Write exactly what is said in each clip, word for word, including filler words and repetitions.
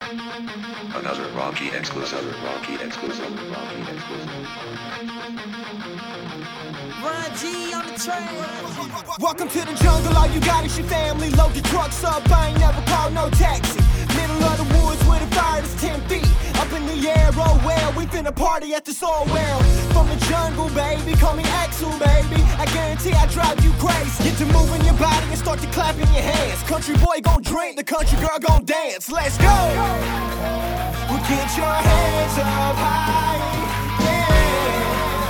Another Rocky exclusive, Rocky exclusive, Rocky exclusive. Run G on the train. Welcome to the jungle, all you got is your family. Load your trucks up, I ain't never called no taxi. Middle of the woods where the fire is ten feet. Up in the air, oh well, we finna party at this all well. From the jungle, baby, call me Axel, baby. I guarantee I drive you crazy. Get to moving your body and start to clapping your hands. Country boy gon' drink, the country girl gon' dance. Let's go! Well, get your hands up high, yeah.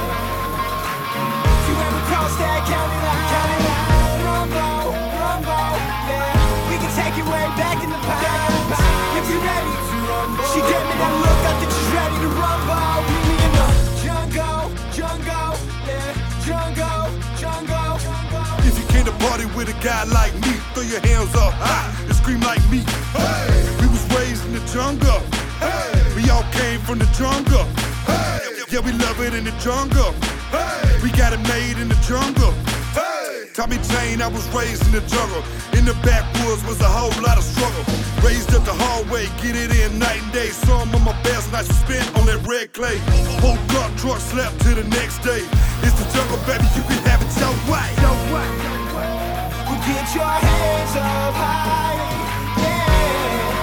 If you ever cross that county line, county line, Rumbo, Rumbo, yeah. We can take you way back in the past. If you ready to rumble, she gave me that look, I think she's ready to rumble. Meet me in the jungle, jungle, yeah. Jungle, jungle, jungle. If you came to party with a guy like me, throw your hands up high and scream like me. Hey, we was raised in the jungle. Hey, we all came from the jungle. Hey, yeah, we love it in the jungle. Hey, we got it made in the jungle. Hey, Tommy Jane, I was raised in the jungle. In the backwoods was a whole lot of struggle. Raised up the hallway, get it in night and day. Some of my best nights were spent on that red clay. Woke up, truck slept till the next day. It's the jungle, baby, you can have it your way. Your way. Well, get your hands up high, yeah.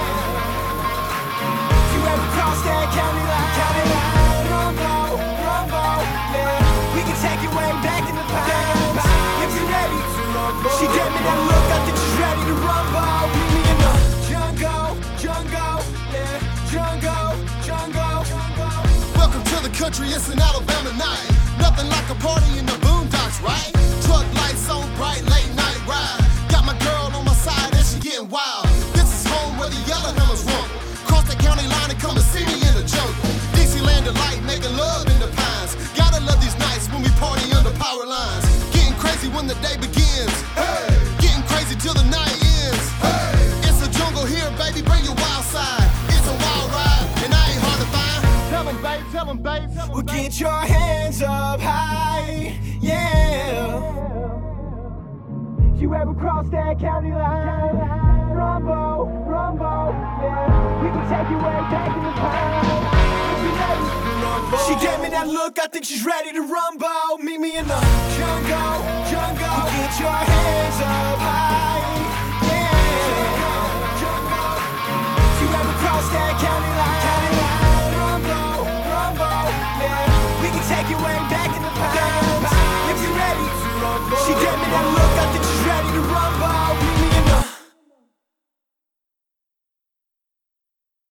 If you ever cross that county line, county line, Rumbo, Rumbo, yeah. We can take you way back in the past. If you ready to rumble, she gave me that look, I think she's ready to rumble. Meet me in the jungle, jungle, yeah. Jungle, jungle, jungle. Welcome to the country, it's an Alabama night. Nothing like a party in the boondocks, right? Truck lights on bright, late night ride. Got my girl on my side and she getting wild. This is home where the Yellowhammers rumble. Cross the county line and come and see me in the jungle. Dixieland delight, making love in the pines. Gotta love these nights when we party under power lines. Getting crazy when the day begins. Hey, getting crazy till the night ends. Hey, it's a jungle here, baby, bring your wild side. It's a wild ride, and I ain't hard to find. Tell them, babe, tell them, babe, tell them, Well, babe. get your hands up high, yeah. If you ever cross that county line, Rumbo, Rumbo, yeah. We can take you way back in the past. If you ready to rumble, she gave me that look, I think she's ready to rumble. Meet me in the jungle, jungle. Well, get your hands up high,